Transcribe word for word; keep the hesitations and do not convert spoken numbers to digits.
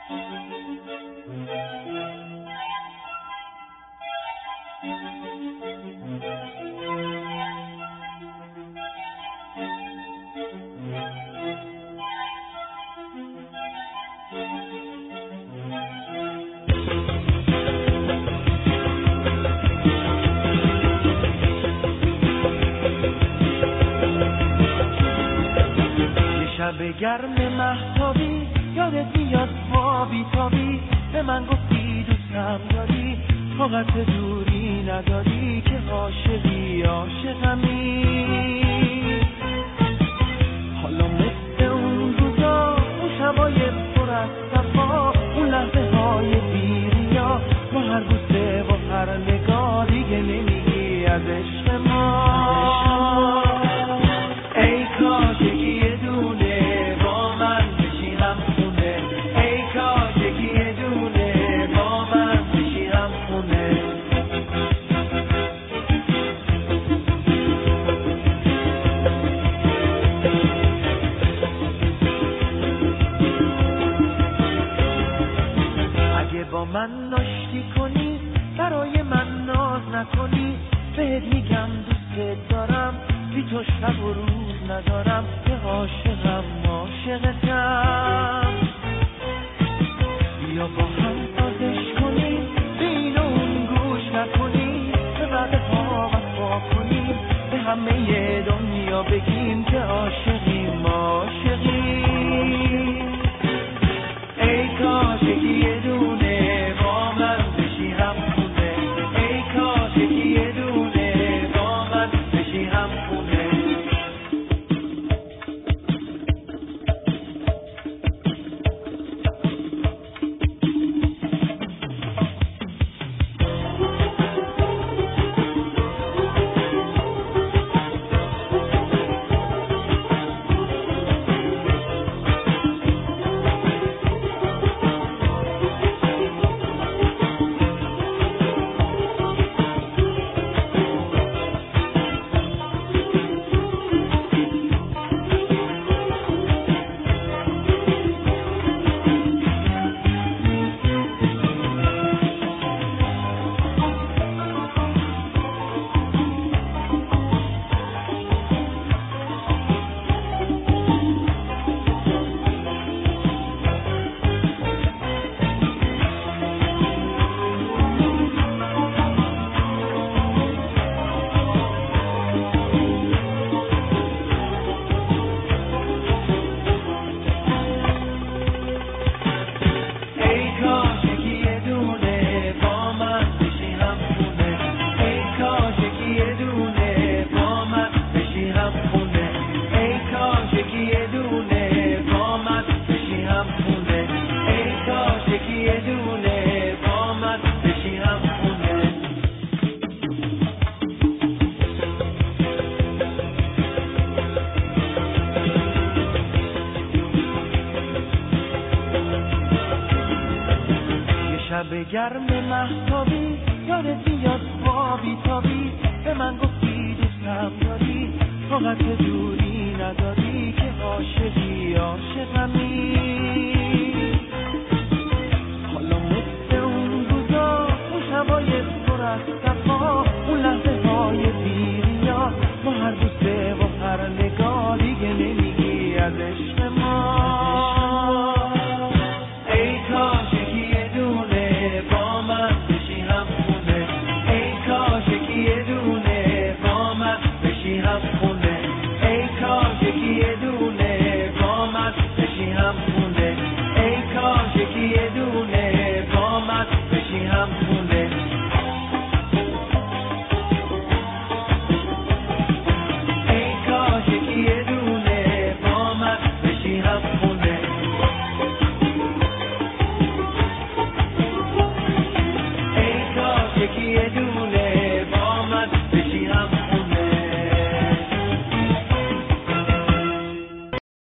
شب گرم مهتابی یادت میاد ما بیتابی، به من گفتی دوستم داری، طاقت دوری نداری که عاشقی عاشقمی. حالا مثل اون روزا، اون شبای پر از صفا، اون لحظه های بیریا، با هر بوسه و هر نگاه دیگه نمیگی از عشق ما. ای کاش یکی دونه با من ناشتی کنی، برای من ناز نکنی، بهت میگم دوست دارم، بی تو شب و روز ندارم، که عاشقم عاشقتم. بیا با هم بازش کنی، به این و اون گوش نکنی، به وعده ها وفا کنیم، به همه دنیا بگیم که عاشقیم عاشقیم. ای کاش یکی دونه شب گرم مهتابی یادت میاد ما بیتابی، به من گفتی دوستم داری، طاقت دوری نداری، که عاشقی عاشقمی. حالا مثل اون روزا، اون شبای پر از صفا، اون لحظه های بیریا، با هر بوسه و هر نگاه دیگه نمیگی از عشق ما. ای کاش یکی دونه با من بشی هم خونه، ای کاش یکی دونه با من بشی هم خونه.